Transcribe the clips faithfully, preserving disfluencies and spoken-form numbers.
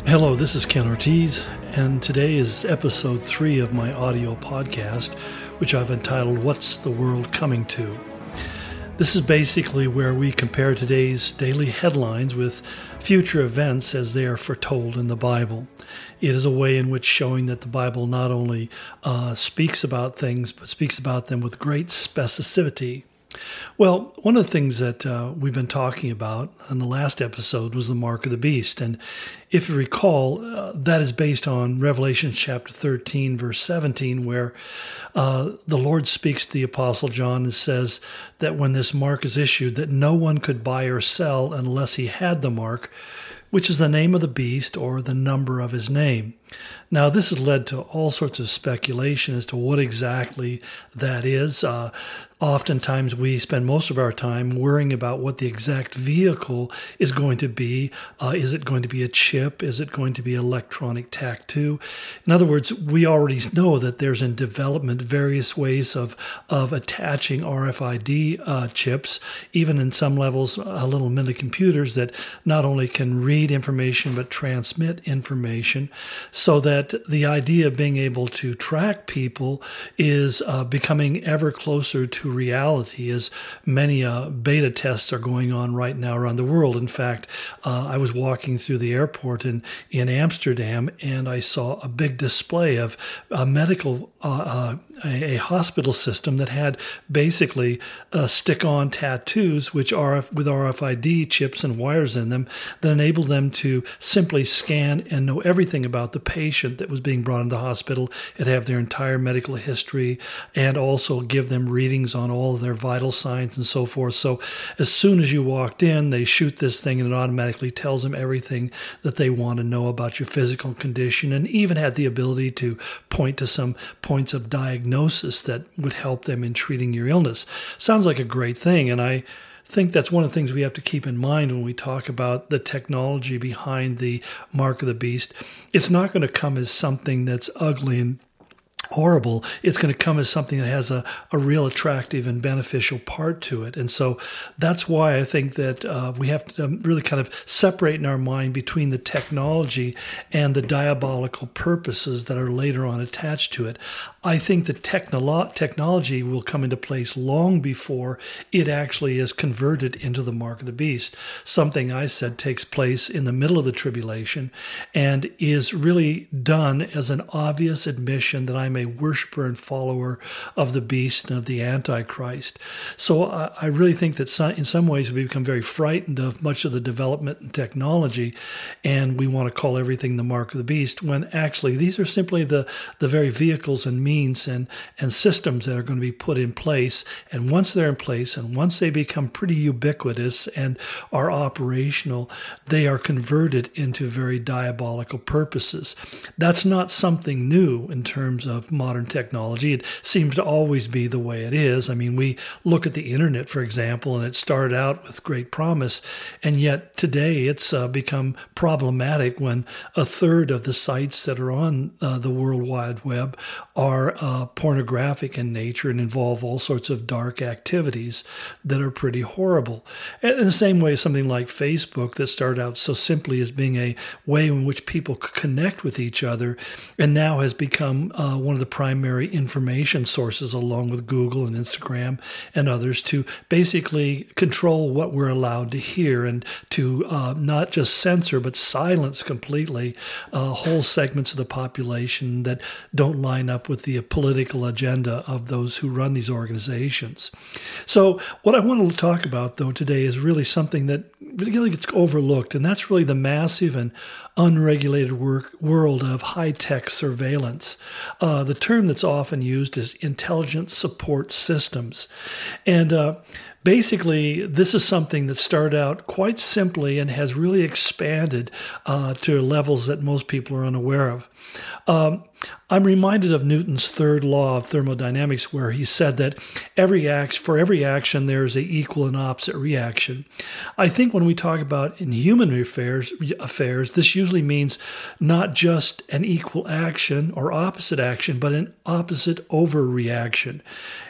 Hello, this is Ken Ortiz, and today is episode three of my audio podcast, which I've entitled, What's the World Coming To? This is basically where we compare today's daily headlines with future events as they are foretold in the Bible. It is a way in which showing that the Bible not only uh, speaks about things, but speaks about them with great specificity. Well, one of the things that uh, we've been talking about in the last episode was the mark of the beast. And if you recall, uh, that is based on Revelation chapter thirteen, verse seventeen, where uh, the Lord speaks to the Apostle John and says that when this mark is issued, that no one could buy or sell unless he had the mark, which is the name of the beast or the number of his name. Now, this has led to all sorts of speculation as to what exactly that is. Uh, oftentimes, we spend most of our time worrying about what the exact vehicle is going to be. Uh, is it going to be a chip? Is it going to be electronic tattoo? In other words, we already know that there's in development various ways of, of attaching R F I D uh, chips, even in some levels, uh, little mini computers that not only can read information but transmit information, so that the idea of being able to track people is uh, becoming ever closer to reality, as many uh, beta tests are going on right now around the world. In fact, uh, I was walking through the airport in, in Amsterdam, and I saw a big display of a medical, uh, uh, a, a hospital system that had basically uh, stick-on tattoos, which are with R F I D chips and wires in them, that enabled them to simply scan and know everything about the patient that was being brought into the hospital. It'd have their entire medical history and also give them readings on all of their vital signs and so forth. So as soon as you walked in, they shoot this thing and it automatically tells them everything that they want to know about your physical condition, and even had the ability to point to some points of diagnosis that would help them in treating your illness. Sounds like a great thing, and I think that's one of the things we have to keep in mind when we talk about the technology behind the mark of the beast. It's not going to come as something that's ugly and horrible. It's going to come as something that has a, a real attractive and beneficial part to it. And so that's why I think that uh, we have to really kind of separate in our mind between the technology and the diabolical purposes that are later on attached to it. I think the technolo- technology will come into place long before it actually is converted into the mark of the beast. Something I said takes place in the middle of the tribulation and is really done as an obvious admission that I'm a worshiper and follower of the beast and of the Antichrist. So uh, I really think that some, in some ways we become very frightened of much of the development in technology, and we want to call everything the mark of the beast, when actually these are simply the, the very vehicles and means and, and systems that are going to be put in place. And once they're in place and once they become pretty ubiquitous and are operational, they are converted into very diabolical purposes. That's not something new in terms of modern technology. It seems to always be the way it is. I mean, we look at the internet, for example, and it started out with great promise, and yet today it's uh, become problematic when a third of the sites that are on uh, the World Wide Web are uh, pornographic in nature and involve all sorts of dark activities that are pretty horrible. And in the same way, something like Facebook that started out so simply as being a way in which people could connect with each other, and now has become uh, one of the primary information sources, along with Google and Instagram and others, to basically control what we're allowed to hear and to uh, not just censor but silence completely uh, whole segments of the population that don't line up with the political agenda of those who run these organizations. So what I want to talk about, though, today is really something that really gets overlooked, and that's really the massive and unregulated work, world of high-tech surveillance. Uh, the term that's often used is intelligence support systems. And uh, basically, this is something that started out quite simply and has really expanded uh, to levels that most people are unaware of. Um, I'm reminded of Newton's third law of thermodynamics, where he said that every act, for every action, there is an equal and opposite reaction. I think when we talk about in human affairs, affairs, this usually means not just an equal action or opposite action, but an opposite overreaction.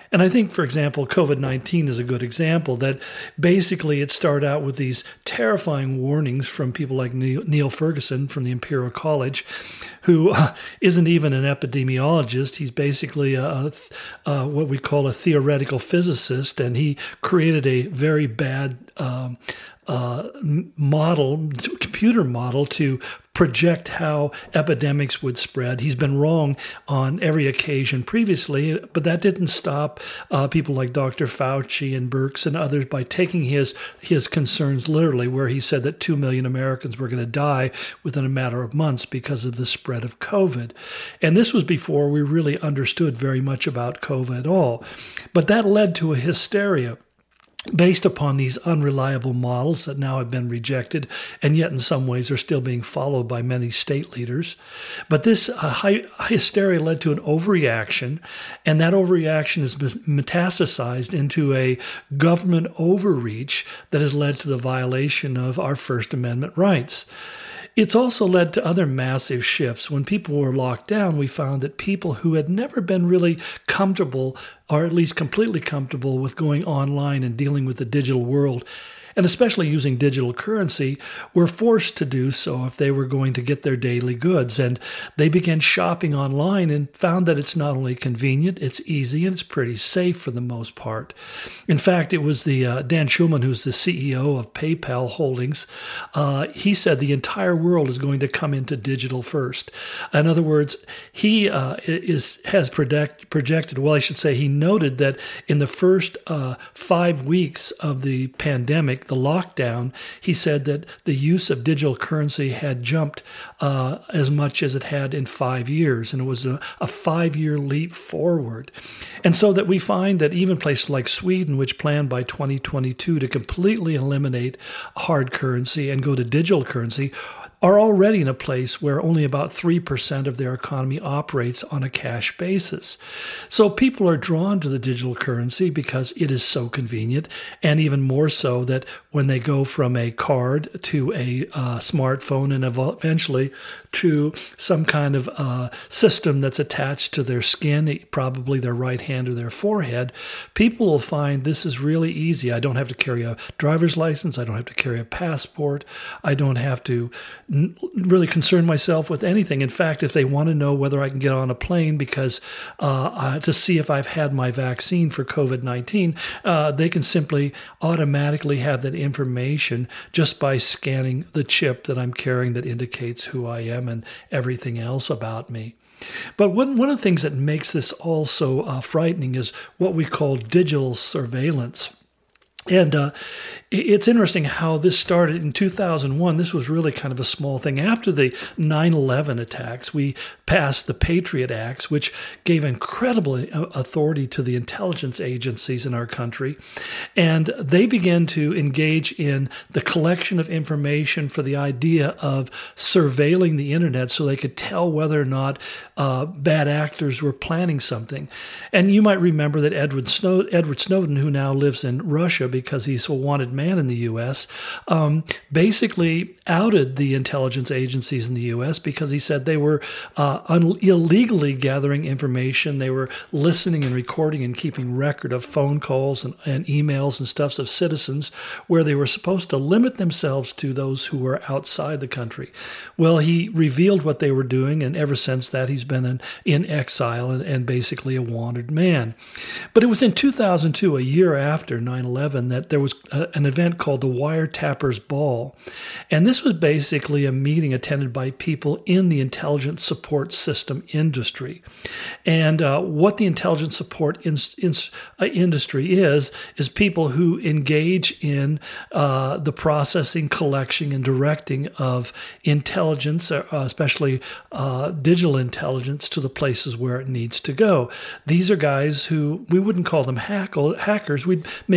And I think, for example, COVID nineteen is a good example that basically it started out with these terrifying warnings from people like Neil Ferguson from the Imperial College, who uh, isn't even an epidemiologist. He's basically a, a, what we call a theoretical physicist, and he created a very bad um, uh, model, computer model to project how epidemics would spread. He's been wrong on every occasion previously, but that didn't stop uh, people like Doctor Fauci and Birx and others by taking his his concerns literally, where he said that two million Americans were going to die within a matter of months because of the spread of COVID. And this was before we really understood very much about COVID at all. But that led to a hysteria based upon these unreliable models that now have been rejected and yet in some ways are still being followed by many state leaders. But this uh, hy- hysteria led to an overreaction, and that overreaction is metastasized into a government overreach that has led to the violation of our First Amendment rights. It's also led to other massive shifts. When people were locked down, we found that people who had never been really comfortable, or at least completely comfortable with going online and dealing with the digital world, and especially using digital currency, were forced to do so if they were going to get their daily goods. And they began shopping online and found that it's not only convenient, it's easy, and it's pretty safe for the most part. In fact, it was the uh, Dan Schulman, who's the C E O of PayPal Holdings. Uh, he said the entire world is going to come into digital first. In other words, he uh, is has project, projected, well, I should say he noted that in the first uh, five weeks of the pandemic, the lockdown, he said that the use of digital currency had jumped uh, as much as it had in five years. And it was a, a five-year leap forward. And so that we find that even places like Sweden, which planned by twenty twenty-two to completely eliminate hard currency and go to digital currency, are already in a place where only about three percent of their economy operates on a cash basis. So people are drawn to the digital currency because it is so convenient, and even more so that when they go from a card to a uh, smartphone and eventually to some kind of uh, system that's attached to their skin, probably their right hand or their forehead, people will find this is really easy. I don't have to carry a driver's license. I don't have to carry a passport. I don't have to n- really concern myself with anything. In fact, if they want to know whether I can get on a plane because uh, uh, to see if I've had my vaccine for COVID nineteen, uh, they can simply automatically have that information just by scanning the chip that I'm carrying that indicates who I am and everything else about me. But one, one of the things that makes this also uh, frightening is what we call digital surveillance. And uh, it's interesting how this started in two thousand one. This was really kind of a small thing. After the nine eleven attacks, we passed the Patriot Acts, which gave incredible authority to the intelligence agencies in our country. And they began to engage in the collection of information for the idea of surveilling the internet so they could tell whether or not uh, bad actors were planning something. And you might remember that Edward Snowden, Edward Snowden, who now lives in Russia, because he's a wanted man in the U S, um, basically outed the intelligence agencies in the U S because he said they were uh, un- illegally gathering information. They were listening and recording and keeping record of phone calls and, and emails and stuff of citizens where they were supposed to limit themselves to those who were outside the country. Well, he revealed what they were doing, and ever since that, he's been in, in exile and, and basically a wanted man. But it was in two thousand two, a year after nine eleven, that there was a, an event called the Wiretappers Ball. And this was basically a meeting attended by people in the intelligence support system industry. And uh, what the intelligence support in, in, uh, industry is, is people who engage in uh, the processing, collection, and directing of intelligence, uh, especially uh, digital intelligence, to the places where it needs to go. These are guys who, we wouldn't call them hack- hackers, we'd maybe call them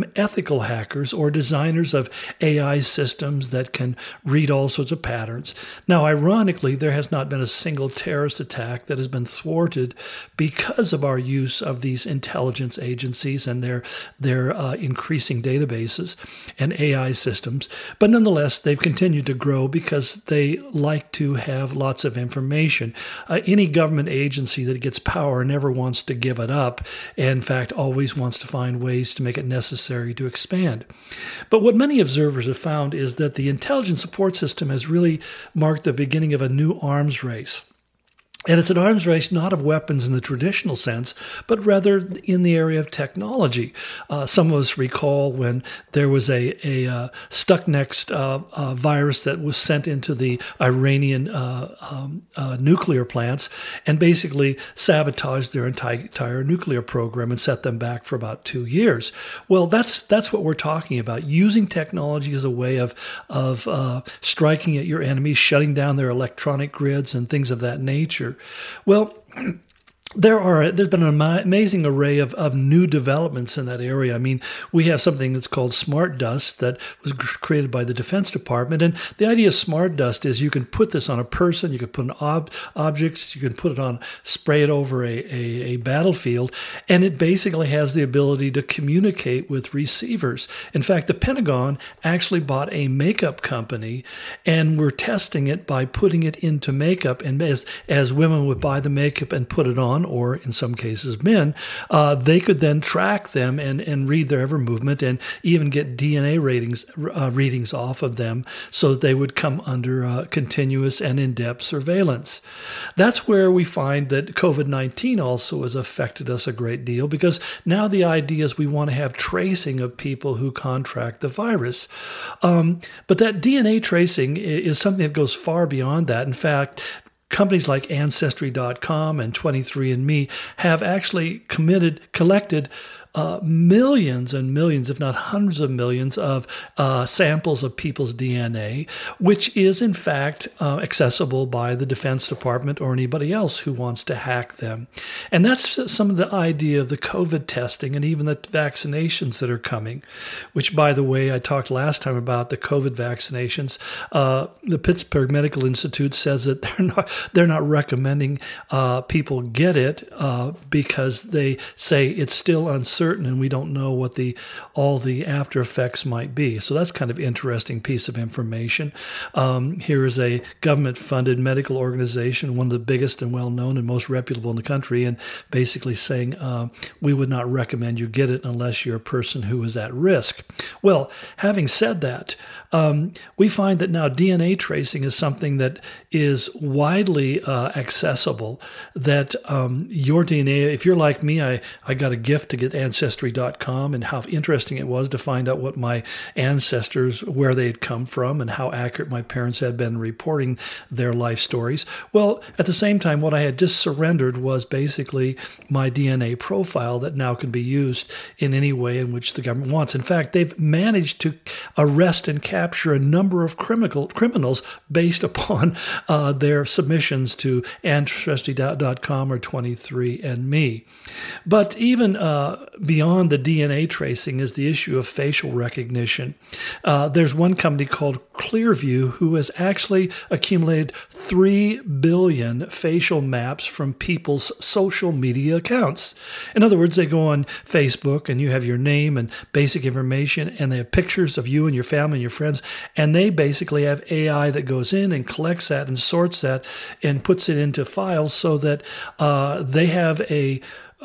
them ethical hackers or designers of A I systems that can read all sorts of patterns. Now, ironically, there has not been a single terrorist attack that has been thwarted because of our use of these intelligence agencies and their, their uh, increasing databases and A I systems. But nonetheless, they've continued to grow because they like to have lots of information. Uh, any government agency that gets power never wants to give it up. In fact, always wants to find ways to make it necessary to expand. But what many observers have found is that the intelligence support system has really marked the beginning of a new arms race. And it's an arms race not of weapons in the traditional sense, but rather in the area of technology. Uh, some of us recall when there was a, a uh, Stuxnet uh, uh, virus that was sent into the Iranian uh, um, uh, nuclear plants and basically sabotaged their entire, entire nuclear program and set them back for about two years. Well, that's that's what we're talking about, using technology as a way of, of uh, striking at your enemies, shutting down their electronic grids and things of that nature. Well, There are, there's been an amazing array of, of new developments in that area. I mean, we have something that's called Smart Dust that was created by the Defense Department. And the idea of Smart Dust is you can put this on a person, you can put on ob- objects, you can put it on, spray it over a, a, a battlefield, and it basically has the ability to communicate with receivers. In fact, the Pentagon actually bought a makeup company, and we're testing it by putting it into makeup. And as, as women would buy the makeup and put it on, or in some cases men, uh, they could then track them and, and read their every movement and even get D N A ratings, uh, readings off of them so that they would come under uh, continuous and in-depth surveillance. That's where we find that COVID nineteen also has affected us a great deal, because now the idea is we want to have tracing of people who contract the virus. Um, but that D N A tracing is something that goes far beyond that. In fact, companies like Ancestry dot com and twenty-three and me have actually committed, collected uh, millions and millions, if not hundreds of millions, of uh, samples of people's D N A, which is in fact uh, accessible by the Defense Department or anybody else who wants to hack them. And that's some of the idea of the COVID testing and even the vaccinations that are coming, which, by the way, I talked last time about the COVID vaccinations. Uh, the Pittsburgh Medical Institute says that they're not they're not recommending uh, people get it uh, because they say it's still uncertain and we don't know what the all the after effects might be. So that's kind of interesting piece of information. Um, here is a government-funded medical organization, one of the biggest and well-known and most reputable in the country, and basically saying uh, we would not recommend you get it unless you're a person who is at risk. Well, having said that, um, we find that now D N A tracing is something that is widely uh, accessible, that um, your D N A, if you're like me, I, I got a gift to get Ancestry dot com, and how interesting it was to find out what my ancestors, where they had come from, and how accurate my parents had been reporting their life stories. Well, at the same time, what I had just surrendered was basically my D N A profile that now can be used in any way in which the government wants. In fact, they've managed to arrest and capture a number of criminal criminals based upon uh, their submissions to Ancestry dot com or twenty-three and me. But even uh, beyond the D N A tracing is the issue of facial recognition. Uh, there's one company called Clearview who has actually accumulated three billion facial maps from people's social media accounts. In other words, they go on Facebook and you have your name and basic information, and they have pictures of you and your family and your friends, and they basically have A I that goes in and collects that and sorts that and puts it into files so that uh, they have a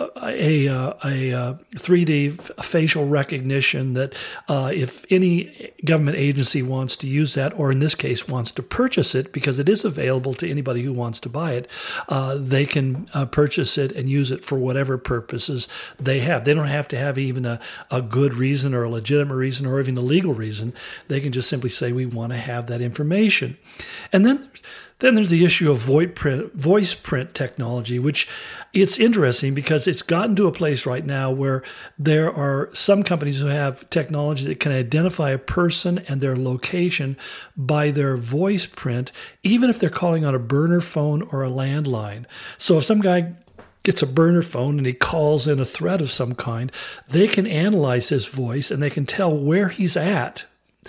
a, a, a, a three D facial recognition that uh, if any government agency wants to use that, or in this case wants to purchase it, because it is available to anybody who wants to buy it, uh, they can uh, purchase it and use it for whatever purposes they have. They don't have to have even a, a good reason or a legitimate reason or even a legal reason. They can just simply say, we want to have that information. And then Then there's the issue of voice print, voice print technology, which it's interesting because it's gotten to a place right now where there are some companies who have technology that can identify a person and their location by their voice print, even if they're calling on a burner phone or a landline. So if some guy gets a burner phone and he calls in a threat of some kind, they can analyze his voice and they can tell where he's at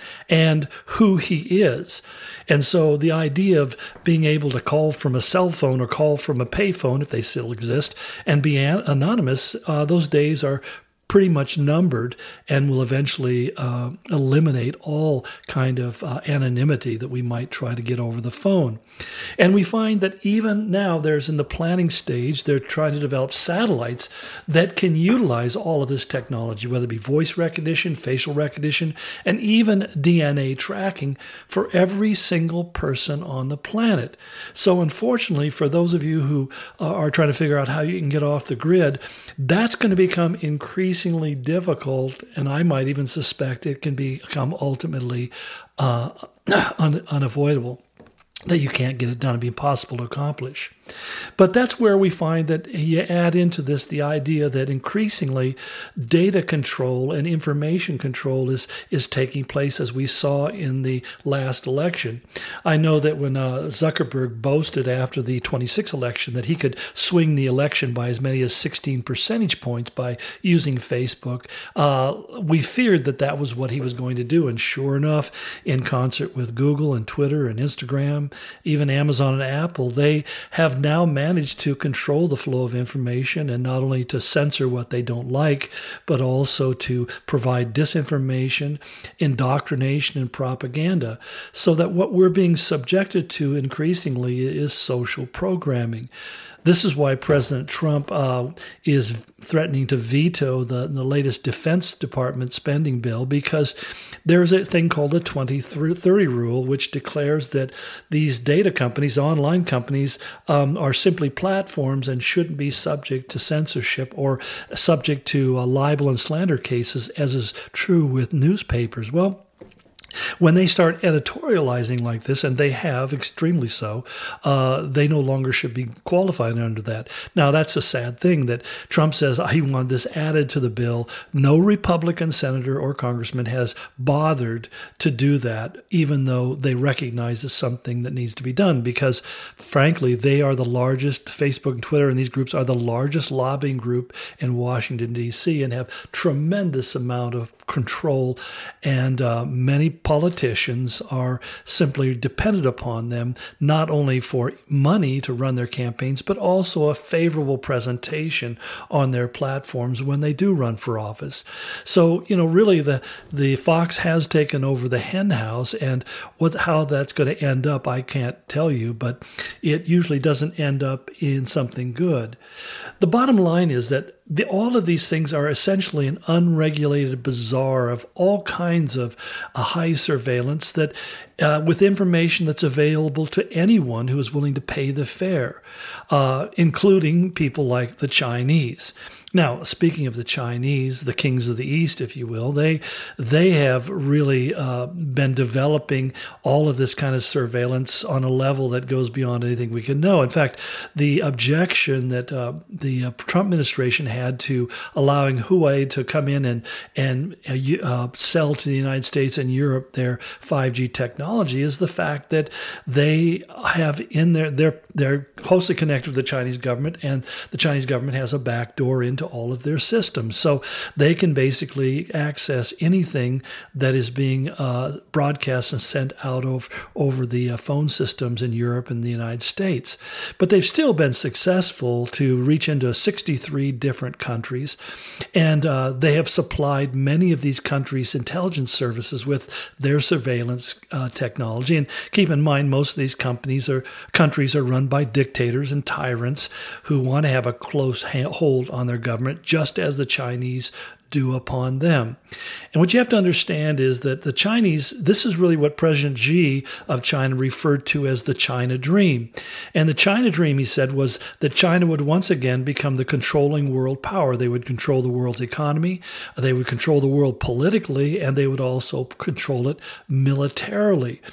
and who he is. And so the idea of being able to call from a cell phone or call from a payphone, if they still exist, and be an- anonymous, uh, those days are pretty much numbered and will eventually uh, eliminate all kind of uh, anonymity that we might try to get over the phone. And we find that even now there's in the planning stage, they're trying to develop satellites that can utilize all of this technology, whether it be voice recognition, facial recognition, and even D N A tracking for every single person on the planet. So unfortunately, for those of you who uh, are trying to figure out how you can get off the grid, that's going to become increasingly difficult, and I might even suspect it can become ultimately uh, un- unavoidable, that you can't get it done. It'd be impossible to accomplish. But that's where we find that you add into this the idea that increasingly data control and information control is, is taking place, as we saw in the last election. I know that when uh, Zuckerberg boasted after the twenty-six election that he could swing the election by as many as sixteen percentage points by using Facebook, uh, we feared that that was what he was going to do. And sure enough, in concert with Google and Twitter and Instagram, even Amazon and Apple, they have now managed to control the flow of information, and not only to censor what they don't like, but also to provide disinformation, indoctrination, and propaganda, so that what we're being subjected to increasingly is social programming. This is why President Trump uh, is threatening to veto the, the latest Defense Department spending bill, because there's a thing called the twenty thirty rule, which declares that these data companies, online companies, um, are simply platforms and shouldn't be subject to censorship or subject to uh, libel and slander cases, as is true with newspapers. Well, when they start editorializing like this, and they have extremely so, uh, they no longer should be qualified under that. Now, that's a sad thing that Trump says he wanted this added to the bill. No Republican senator or congressman has bothered to do that, even though they recognize it's something that needs to be done, because, frankly, they are the largest, Facebook and Twitter and these groups are the largest lobbying group in Washington, D C, and have tremendous amount of control, and uh, many politicians are simply dependent upon them, not only for money to run their campaigns, but also a favorable presentation on their platforms when they do run for office. So, you know, really the, the fox has taken over the hen house, and what how that's going to end up, I can't tell you, but it usually doesn't end up in something good. The bottom line is that The, all of these things are essentially an unregulated bazaar of all kinds of uh, high surveillance that, uh, with information that's available to anyone who is willing to pay the fare, uh, including people like the Chinese. Now, speaking of the Chinese, the kings of the East, if you will, they they have really uh, been developing all of this kind of surveillance on a level that goes beyond anything we can know. In fact, the objection that uh, the uh, Trump administration had to allowing Huawei to come in and and uh, sell to the United States and Europe their five G technology is the fact that they have in their they're they're closely connected with the Chinese government, and the Chinese government has a backdoor into all of their systems. So they can basically access anything that is being uh, broadcast and sent out of, over the uh, phone systems in Europe and the United States. But they've still been successful to reach into sixty-three different countries, and uh, they have supplied many of these countries' intelligence services with their surveillance uh, technology. And keep in mind, most of these companies or countries are run by dictators and tyrants who want to have a close hold on their government, just as the Chinese do upon them. And what you have to understand is that the Chinese, this is really what President Xi of China referred to as the China Dream. And the China Dream, he said, was that China would once again become the controlling world power. They would control the world's economy, they would control the world politically, and they would also control it militarily.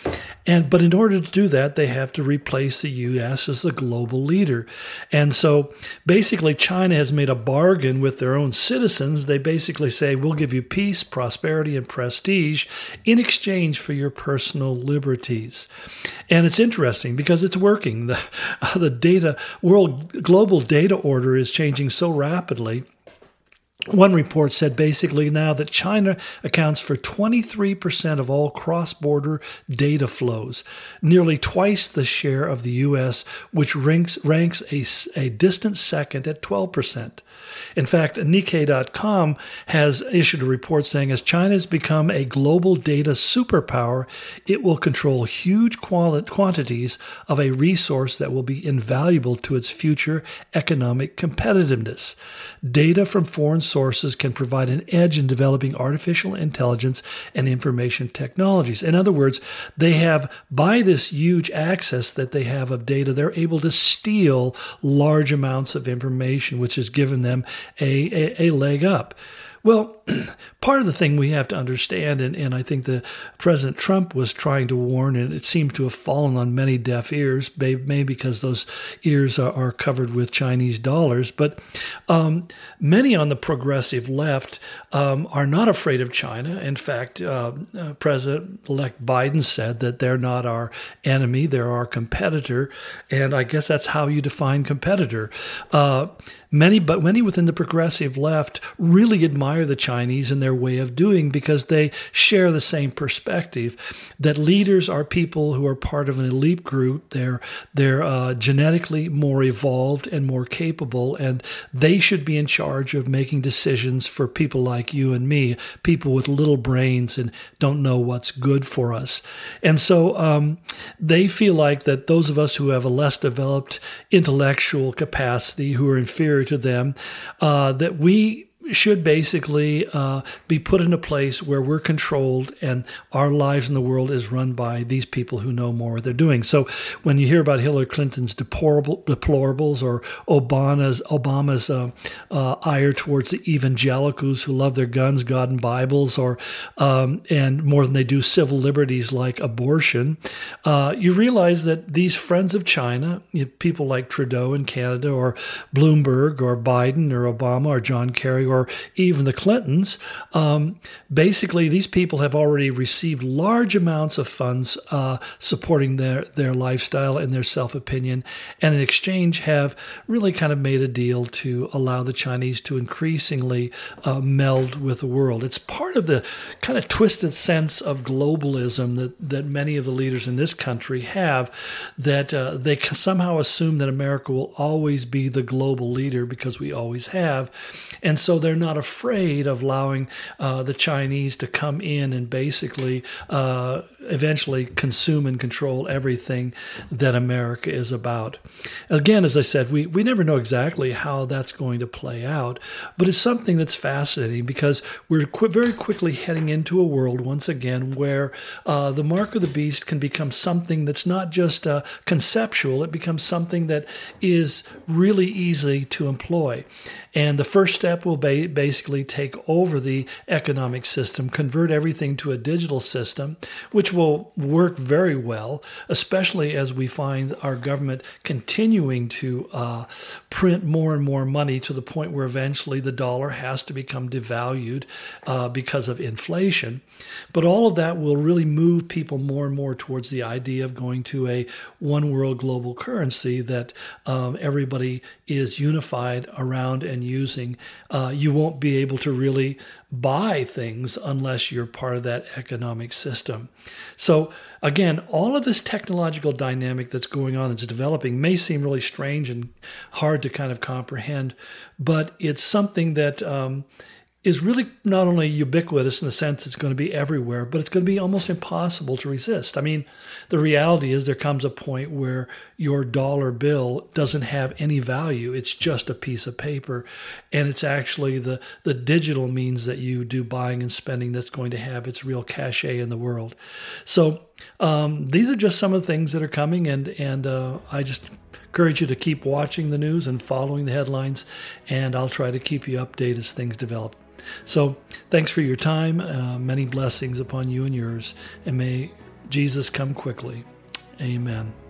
And but in order to do that, they have to replace the U S as the global leader. And so basically China has made a bargain with their own citizens. They basically say, we'll give you peace, prosperity, and prestige in exchange for your personal liberties. And it's interesting because it's working. The, uh, the data, world global data order is changing so rapidly. One report said basically now that China accounts for twenty-three percent of all cross-border data flows, nearly twice the share of the U S, which ranks, ranks a, a distant second at twelve percent. In fact, Nikkei dot com has issued a report saying as China has become a global data superpower, it will control huge quantities of a resource that will be invaluable to its future economic competitiveness. Data from foreign sources can provide an edge in developing artificial intelligence and information technologies. In other words, they have, by this huge access that they have of data, they're able to steal large amounts of information, which has given them a, a, a leg up. Well, part of the thing we have to understand, and, and I think the President Trump was trying to warn, and it seemed to have fallen on many deaf ears, maybe because those ears are, are covered with Chinese dollars, but um, many on the progressive left um, are not afraid of China. In fact, uh, uh, President-elect Biden said that they're not our enemy, they're our competitor, and I guess that's how you define competitor. Uh, many, but many within the progressive left really admire the Chinese and their way of doing because they share the same perspective that leaders are people who are part of an elite group. They're they're uh, genetically more evolved and more capable, and they should be in charge of making decisions for people like you and me, people with little brains and don't know what's good for us. And so um, they feel like that those of us who have a less developed intellectual capacity, who are inferior to them, uh, that we should basically uh, be put in a place where we're controlled and our lives in the world is run by these people who know more what they're doing. So when you hear about Hillary Clinton's deplorable, deplorables or Obama's, Obama's uh, uh, ire towards the evangelicals who love their guns, God, and Bibles, or um, and more than they do civil liberties like abortion, uh, you realize that these friends of China, you know, people like Trudeau in Canada or Bloomberg or Biden or Obama or John Kerry or or even the Clintons, um, basically these people have already received large amounts of funds uh, supporting their, their lifestyle and their self-opinion, and in exchange have really kind of made a deal to allow the Chinese to increasingly uh, meld with the world. It's part of the kind of twisted sense of globalism that, that many of the leaders in this country have, that uh, they somehow assume that America will always be the global leader because we always have, and so they're not afraid of allowing uh, the Chinese to come in and basically uh, eventually consume and control everything that America is about. Again, as I said, we, we never know exactly how that's going to play out, but it's something that's fascinating because we're qu- very quickly heading into a world once again where uh, the mark of the beast can become something that's not just uh, conceptual, it becomes something that is really easy to employ. And the first step will ba- basically take over the economic system, convert everything to a digital system, which will work very well, especially as we find our government continuing to uh, print more and more money to the point where eventually the dollar has to become devalued uh, because of inflation. But all of that will really move people more and more towards the idea of going to a one world global currency that um, everybody is unified around and using. Uh, you won't be able to really buy things unless you're part of that economic system. So again, all of this technological dynamic that's going on, that's developing, may seem really strange and hard to kind of comprehend, but it's something that um, is really not only ubiquitous in the sense it's going to be everywhere, but it's going to be almost impossible to resist. I mean, the reality is there comes a point where your dollar bill doesn't have any value. It's just a piece of paper. And it's actually the, the digital means that you do buying and spending that's going to have its real cachet in the world. So um, these are just some of the things that are coming, and, and uh, I just encourage you to keep watching the news and following the headlines, and I'll try to keep you updated as things develop. So thanks for your time. Uh, many blessings upon you and yours, and may Jesus, come quickly. Amen.